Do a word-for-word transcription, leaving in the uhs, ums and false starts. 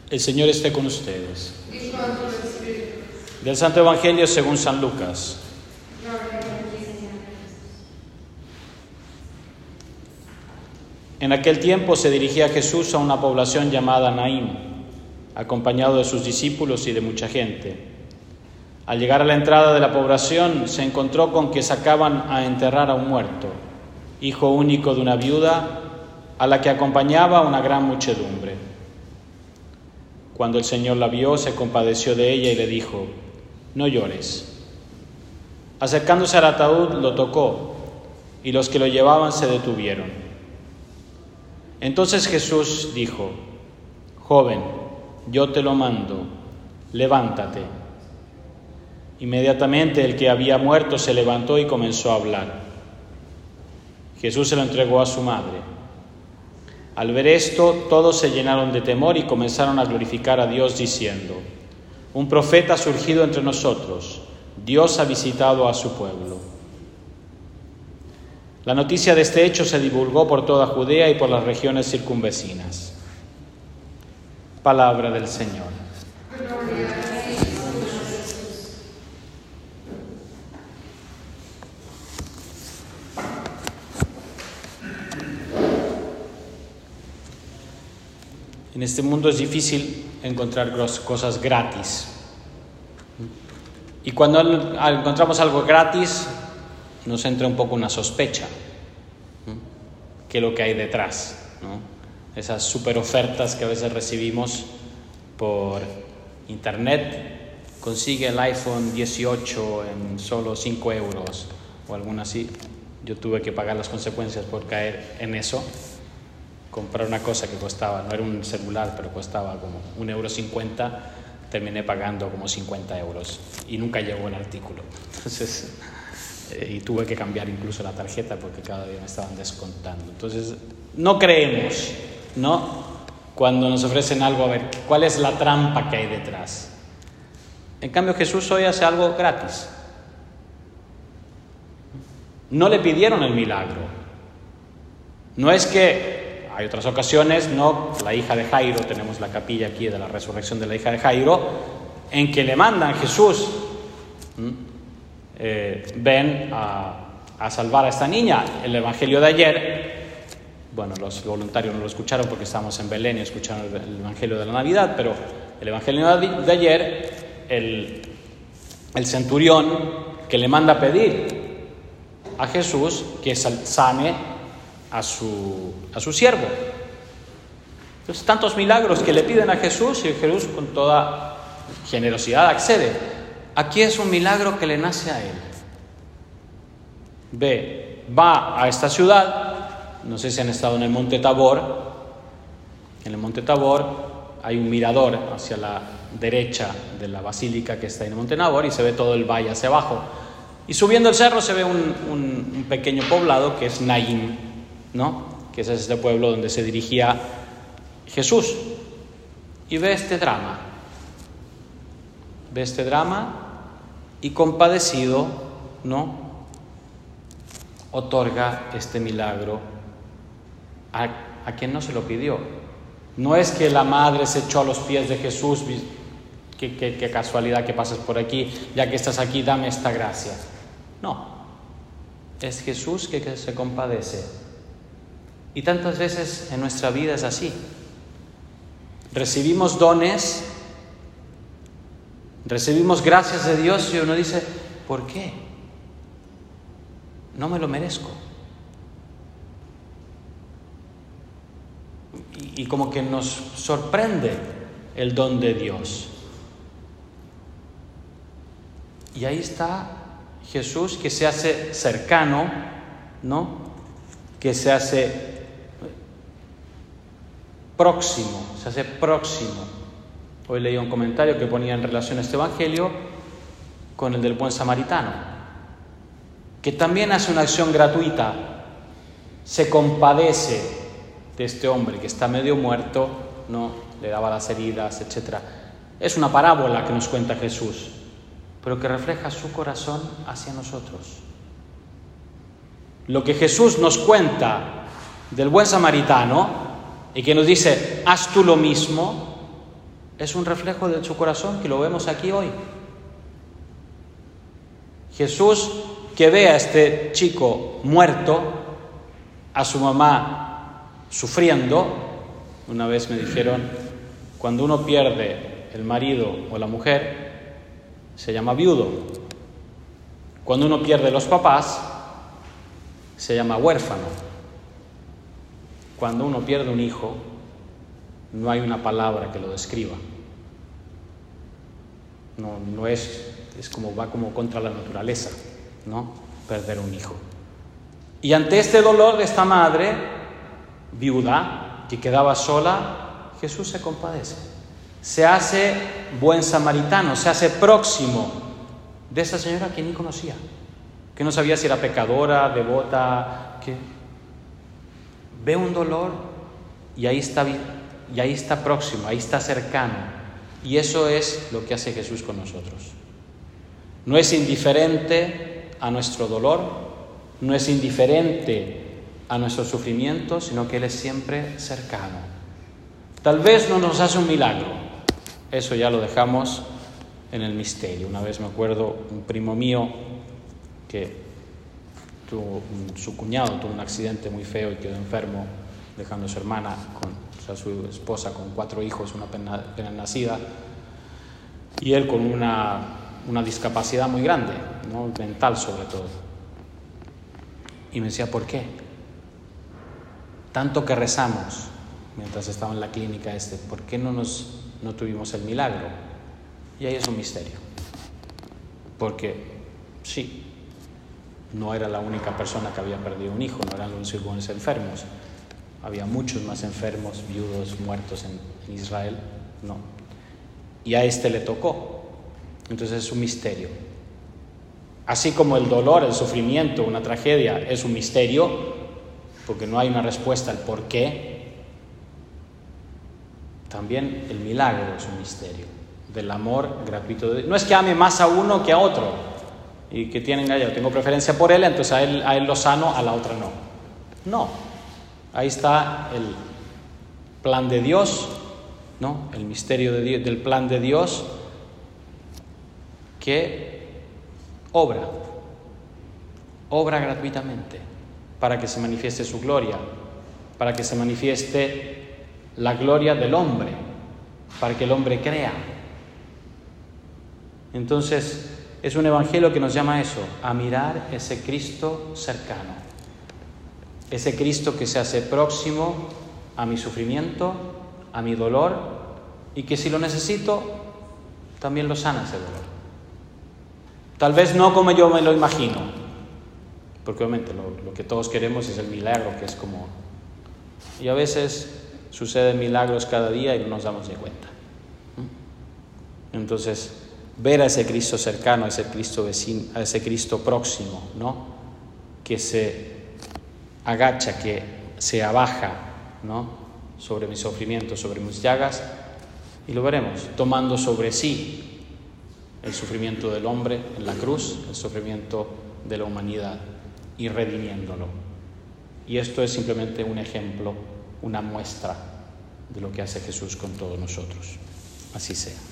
El Señor esté con ustedes. Del Santo Evangelio según San Lucas. En aquel tiempo se dirigía Jesús a una población llamada Naín, acompañado de sus discípulos y de mucha gente. Al llegar a la entrada de la población, se encontró con que sacaban a enterrar a un muerto, hijo único de una viuda, a la que acompañaba una gran muchedumbre. Cuando el Señor la vio, se compadeció de ella y le dijo: «No llores». Acercándose al ataúd, lo tocó, y los que lo llevaban se detuvieron. Entonces Jesús dijo: «Joven, yo te lo mando, levántate». Inmediatamente el que había muerto se levantó y comenzó a hablar. Jesús se lo entregó a su madre. Al ver esto, todos se llenaron de temor y comenzaron a glorificar a Dios diciendo: «Un profeta ha surgido entre nosotros, Dios ha visitado a su pueblo». La noticia de este hecho se divulgó por toda Judea y por las regiones circunvecinas. Palabra del Señor. En este mundo es difícil encontrar cosas gratis. Y cuando encontramos algo gratis, nos entra un poco una sospecha, ¿no?, que es lo que hay detrás, ¿no? Esas super ofertas que a veces recibimos por internet: consigue el iPhone dieciocho en solo cinco euros o alguna así. Yo tuve que pagar las consecuencias por caer en eso. Comprar una cosa que costaba, no era un celular, pero costaba como un euro cincuenta, terminé pagando como cincuenta euros y nunca llegó el artículo. Entonces, eh, y tuve que cambiar incluso la tarjeta porque cada día me estaban descontando. Entonces, no creemos, ¿no?, cuando nos ofrecen algo, a ver, ¿cuál es la trampa que hay detrás? En cambio, Jesús hoy hace algo gratis. No le pidieron el milagro. No es que hay otras ocasiones, ¿no?, la hija de Jairo, tenemos la capilla aquí de la resurrección de la hija de Jairo, en que le mandan: Jesús, eh, ven a, a salvar a esta niña. El Evangelio de ayer, bueno, los voluntarios no lo escucharon porque estábamos en Belén y escucharon el, el Evangelio de la Navidad, pero el Evangelio de ayer, el, el centurión que le manda a pedir a Jesús que sane a su, a su siervo. Entonces, tantos milagros que le piden a Jesús y Jesús con toda generosidad accede. Aquí es un milagro que le nace a él. Ve, va a esta ciudad, no sé si han estado en el Monte Tabor. En el Monte Tabor hay un mirador hacia la derecha de la basílica que está en el Monte Tabor y se ve todo el valle hacia abajo. Y subiendo el cerro se ve un, un, un pequeño poblado que es Naín, ¿no?, que es este pueblo donde se dirigía Jesús, y ve este drama, ve este drama y compadecido, ¿no?, otorga este milagro a, a quien no se lo pidió. No es que la madre se echó a los pies de Jesús: qué, qué, qué casualidad que pases por aquí, ya que estás aquí, dame esta gracia. No, es Jesús que, que se compadece. Y tantas veces en nuestra vida es así. Recibimos dones, recibimos gracias de Dios y uno dice: ¿por qué? No me lo merezco. Y, y como que nos sorprende el don de Dios. Y ahí está Jesús, que se hace cercano, ¿no?, que se hace próximo, se hace próximo. Hoy leí un comentario que ponía en relación a este Evangelio con el del buen samaritano, que también hace una acción gratuita, se compadece de este hombre que está medio muerto, ¿no?, le daba las heridas, etcétera. Es una parábola que nos cuenta Jesús, pero que refleja su corazón hacia nosotros. Lo que Jesús nos cuenta del buen samaritano y que nos dice: haz tú lo mismo, es un reflejo de su corazón que lo vemos aquí hoy. Jesús, que ve a este chico muerto, a su mamá sufriendo. Una vez me dijeron, cuando uno pierde el marido o la mujer, se llama viudo. Cuando uno pierde los papás, se llama huérfano. Cuando uno pierde un hijo, no hay una palabra que lo describa. No, no es, es como va como contra la naturaleza, ¿no? Perder un hijo. Y ante este dolor de esta madre viuda que quedaba sola, Jesús se compadece. Se hace buen samaritano, se hace próximo de esa señora que ni conocía, que no sabía si era pecadora, devota, que ve un dolor y ahí está, y ahí está próximo, ahí está cercano. Y eso es lo que hace Jesús con nosotros. No es indiferente a nuestro dolor, no es indiferente a nuestro sufrimiento, sino que Él es siempre cercano. Tal vez no nos hace un milagro, eso ya lo dejamos en el misterio. Una vez me acuerdo, un primo mío que tuvo, su cuñado tuvo un accidente muy feo y quedó enfermo, dejando a su hermana, con, o sea, su esposa con cuatro hijos, una apenas, apenas nacida, y él con una, una discapacidad muy grande, ¿no? Mental sobre todo. Y me decía, ¿por qué? Tanto que rezamos mientras estaba en la clínica este, ¿por qué no, nos, no tuvimos el milagro? Y ahí es un misterio. Porque sí, no era la única persona que había perdido un hijo, no eran los únicos enfermos. Había muchos más enfermos, viudos, muertos en, en Israel, no. Y a este le tocó. Entonces es un misterio. Así como el dolor, el sufrimiento, una tragedia es un misterio, porque no hay una respuesta al por qué, también el milagro es un misterio del amor gratuito de Dios. No es que ame más a uno que a otro y que tienen, yo tengo preferencia por él, entonces a él, a él lo sano, a la otra no. No, ahí está el plan de Dios, ¿no? El misterio de Dios, del plan de Dios que obra, obra gratuitamente para que se manifieste su gloria, para que se manifieste la gloria del hombre, para que el hombre crea. Entonces, es un evangelio que nos llama a eso, a mirar ese Cristo cercano, ese Cristo que se hace próximo a mi sufrimiento, a mi dolor, y que si lo necesito, también lo sana ese dolor. Tal vez no como yo me lo imagino, porque obviamente lo, lo que todos queremos es el milagro, que es como... Y a veces suceden milagros cada día y no nos damos de cuenta. Entonces, ver a ese Cristo cercano, a ese Cristo vecino, a ese Cristo próximo, ¿no? Que se agacha, que se abaja, ¿no? Sobre mi sufrimiento, sobre mis llagas, y lo veremos, tomando sobre sí el sufrimiento del hombre en la cruz, el sufrimiento de la humanidad, y redimiéndolo. Y esto es simplemente un ejemplo, una muestra de lo que hace Jesús con todos nosotros. Así sea.